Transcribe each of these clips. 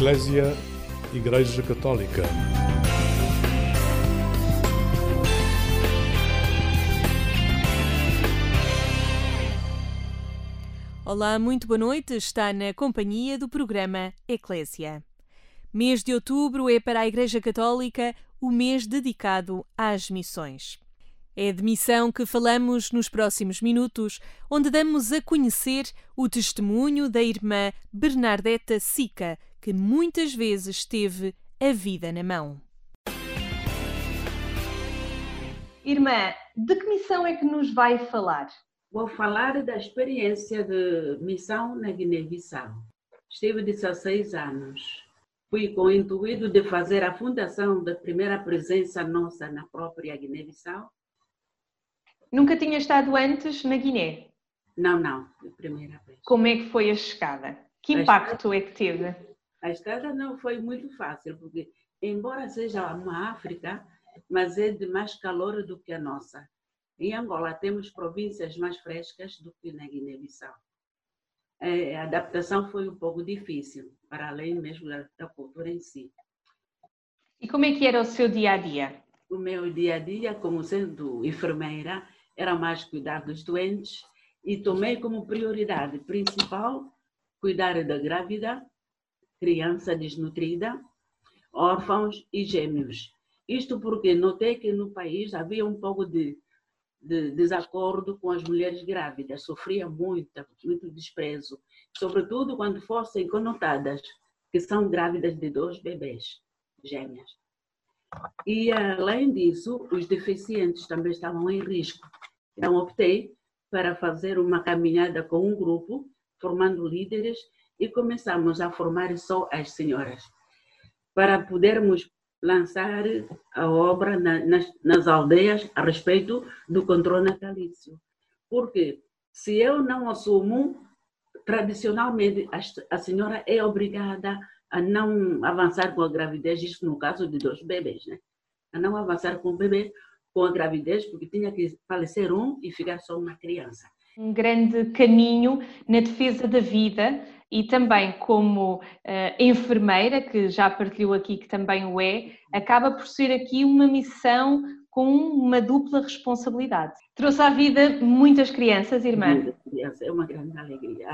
Eclésia, Igreja Católica. Olá, muito boa noite. Está na companhia do programa Eclésia. Mês de outubro é para a Igreja Católica o mês dedicado às missões. É de missão que falamos nos próximos minutos, onde damos a conhecer o testemunho da irmã Bernardeta Sica, que muitas vezes teve a vida na mão. Irmã, de que missão é que nos vai falar? Vou falar da experiência de missão na Guiné-Bissau. Estive 16 anos. Fui com o intuito de fazer a fundação da primeira presença nossa na própria Guiné-Bissau. Nunca tinha estado antes na Guiné? Não, a primeira vez. Como é que foi a chegada? Que impacto é que teve? A estrada não foi muito fácil, porque embora seja uma África, mas é de mais calor do que a nossa. Em Angola temos províncias mais frescas do que na Guiné-Bissau. A adaptação foi um pouco difícil, para além mesmo da cultura em si. E como é que era o seu dia-a-dia? O meu dia-a-dia, como sendo enfermeira, era mais cuidar dos doentes e tomei como prioridade principal cuidar da grávida, criança desnutrida, órfãos e gêmeos. Isto porque notei que no país havia um pouco de desacordo com as mulheres grávidas, sofria muito desprezo, sobretudo quando fossem conotadas que são grávidas de 2 bebês gêmeas. E além disso, os deficientes também estavam em risco. Então optei para fazer uma caminhada com um grupo, formando líderes, e começamos a formar só as senhoras, para podermos lançar a obra nas aldeias a respeito do controle natalício. Porque se eu não assumo, tradicionalmente a senhora é obrigada a não avançar com a gravidez, isso no caso de 2 bebês, né? A não avançar com o bebê, com a gravidez, porque tinha que falecer um e ficar só uma criança. Um grande caminho na defesa da vida e também como enfermeira, que já partilhou aqui que também o é, acaba por ser aqui uma missão com uma dupla responsabilidade. Trouxe à vida muitas crianças, irmã? Muitas crianças, é uma grande alegria.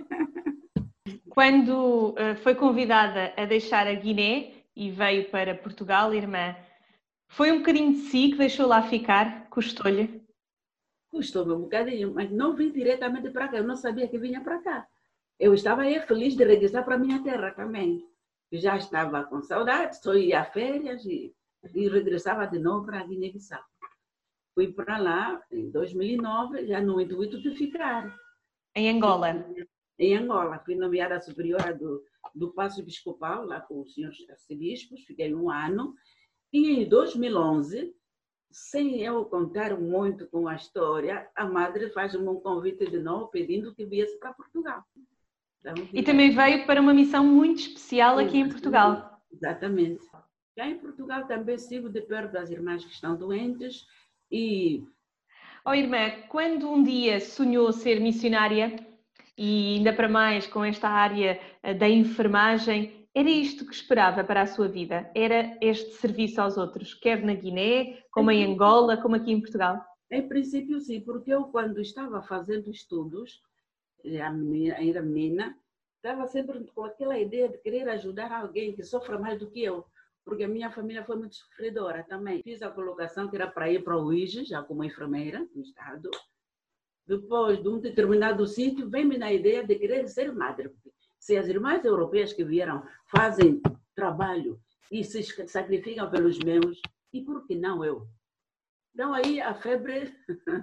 Quando foi convidada a deixar a Guiné e veio para Portugal, irmã, foi um bocadinho de si que deixou lá ficar? Custou-lhe? Custou-me um bocadinho, mas não vim diretamente para cá, eu não sabia que vinha para cá. Eu estava aí feliz de regressar para a minha terra também. Já estava com saudade, só ia a férias e regressava de novo para a Guiné-Bissau. Fui para lá em 2009, já no intuito de ficar. Em Angola? Em Angola. Fui nomeada superiora do Paço Episcopal, lá com os senhores arcebispos, fiquei 1 ano. E em 2011, sem eu contar muito com a história, a madre faz-me um convite de novo pedindo que viesse para Portugal. Então, e também veio para uma missão muito especial aqui em Portugal. Exatamente. Já em Portugal também sigo de perto as irmãs que estão doentes e... Irmã, quando um dia sonhou ser missionária, e ainda para mais com esta área da enfermagem, era isto que esperava para a sua vida? Era este serviço aos outros, quer na Guiné, como em Angola, como aqui em Portugal? Em princípio sim, porque eu quando estava fazendo estudos, ainda menina, estava sempre com aquela ideia de querer ajudar alguém que sofre mais do que eu, porque a minha família foi muito sofredora também. Fiz a colocação que era para ir para o UIJ, já como enfermeira no estado. Depois de um determinado sítio, vem-me na ideia de querer ser madre. Se as irmãs europeias que vieram fazem trabalho e se sacrificam pelos meus, e por que não eu? Então aí a febre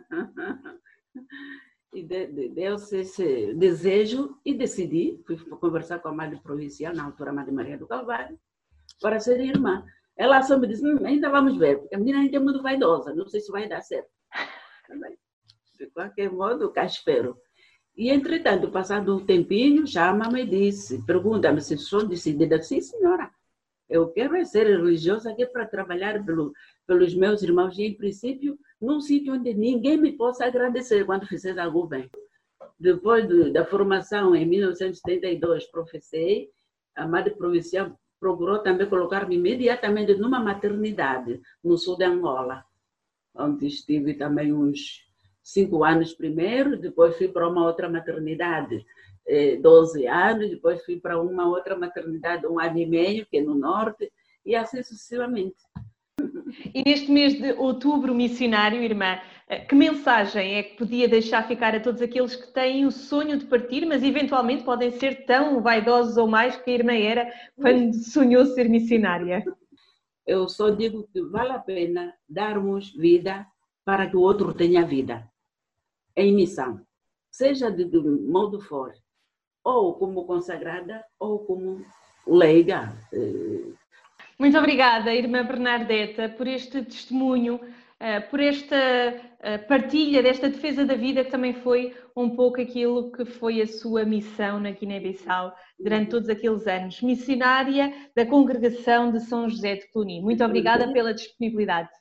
deu-se esse desejo e decidi, fui conversar com a madre provincial, na altura a Madre Maria do Calvário, para ser irmã. Ela só me disse, ainda vamos ver, porque a menina ainda é muito vaidosa, não sei se vai dar certo. De qualquer modo, cá espero. E, entretanto, passado um tempinho, chama-me e disse, pergunta-me se sou decidida. Sim, senhora, eu quero ser religiosa aqui para trabalhar pelos meus irmãos e, em princípio, num sítio onde ninguém me possa agradecer quando fizer algo bem. Depois da formação, em 1972, professei, a Madre Provincial procurou também colocar-me imediatamente numa maternidade no sul de Angola, onde estive também uns 5 anos primeiro, depois fui para uma outra maternidade, 12 anos, depois fui para uma outra maternidade, 1 ano e meio, que é no norte, e assim sucessivamente. E neste mês de outubro missionário, irmã, que mensagem é que podia deixar ficar a todos aqueles que têm o sonho de partir, mas eventualmente podem ser tão vaidosos ou mais que a irmã era quando sonhou ser missionária? Eu só digo que vale a pena darmos vida para que o outro tenha vida, em missão, seja de modo for, ou como consagrada ou como leiga. Muito obrigada, irmã Bernardeta, por este testemunho, por esta partilha desta defesa da vida, que também foi um pouco aquilo que foi a sua missão na Guiné-Bissau durante todos aqueles anos. Missionária da Congregação de São José de Cluny. Muito obrigada pela disponibilidade.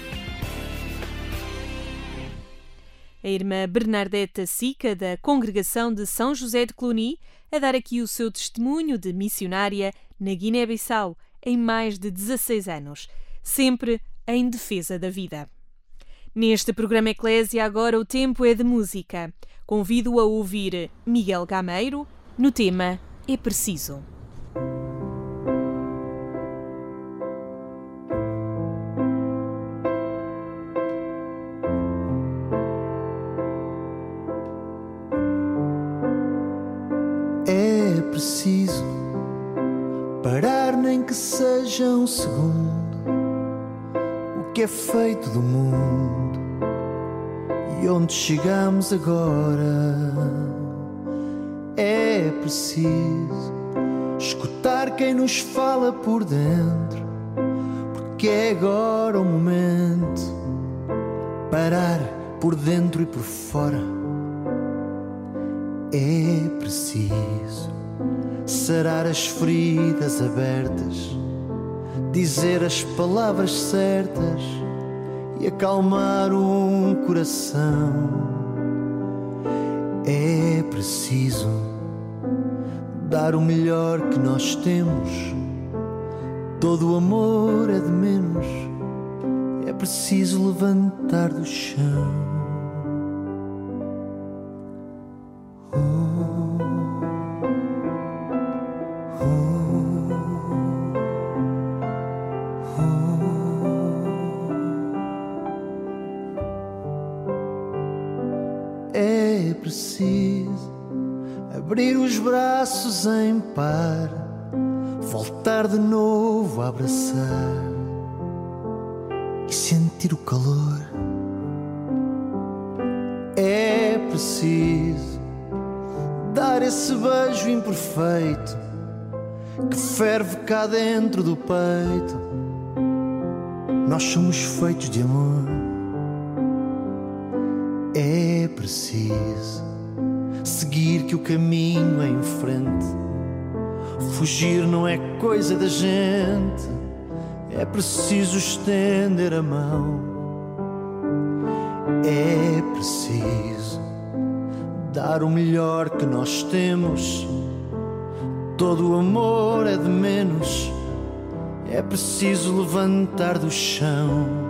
A irmã Bernardeta Sica, da Congregação de São José de Cluny, a dar aqui o seu testemunho de missionária na Guiné-Bissau, em mais de 16 anos, sempre em defesa da vida. Neste programa Eclésia, agora o tempo é de música. Convido-o a ouvir Miguel Gameiro no tema É Preciso. É preciso parar, nem que seja um segundo, o que é feito do mundo e onde chegamos agora. É preciso escutar quem nos fala por dentro, porque é agora o momento. Parar por dentro e por fora. É preciso sarar as feridas abertas, dizer as palavras certas e acalmar um coração. É preciso dar o melhor que nós temos. Todo o amor é de menos. É preciso levantar do chão. É preciso abrir os braços em par, voltar de novo a abraçar e sentir o calor. É preciso dar esse beijo imperfeito que ferve cá dentro do peito. Nós somos feitos de amor. É preciso seguir que o caminho é em frente. Fugir não é coisa da gente. É preciso estender a mão. É preciso dar o melhor que nós temos. Todo o amor é de menos. É preciso levantar do chão.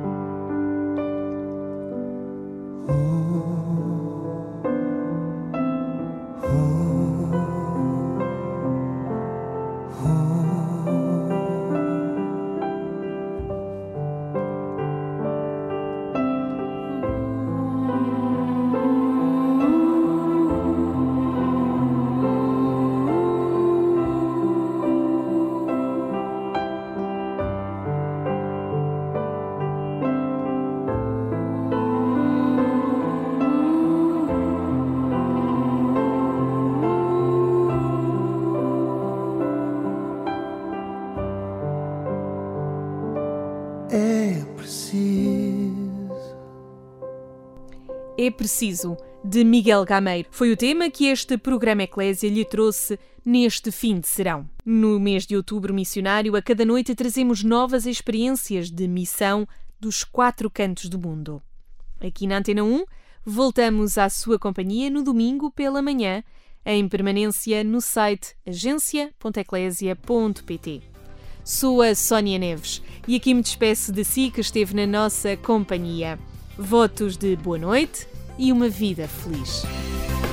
É Preciso, de Miguel Gameiro. Foi o tema que este programa Eclésia lhe trouxe neste fim de serão. No mês de outubro missionário, a cada noite trazemos novas experiências de missão dos 4 cantos do mundo. Aqui na Antena 1, voltamos à sua companhia no domingo pela manhã, em permanência no site agencia.eclesia.pt. Sou a Sónia Neves e aqui me despeço de si que esteve na nossa companhia. Votos de boa noite e uma vida feliz.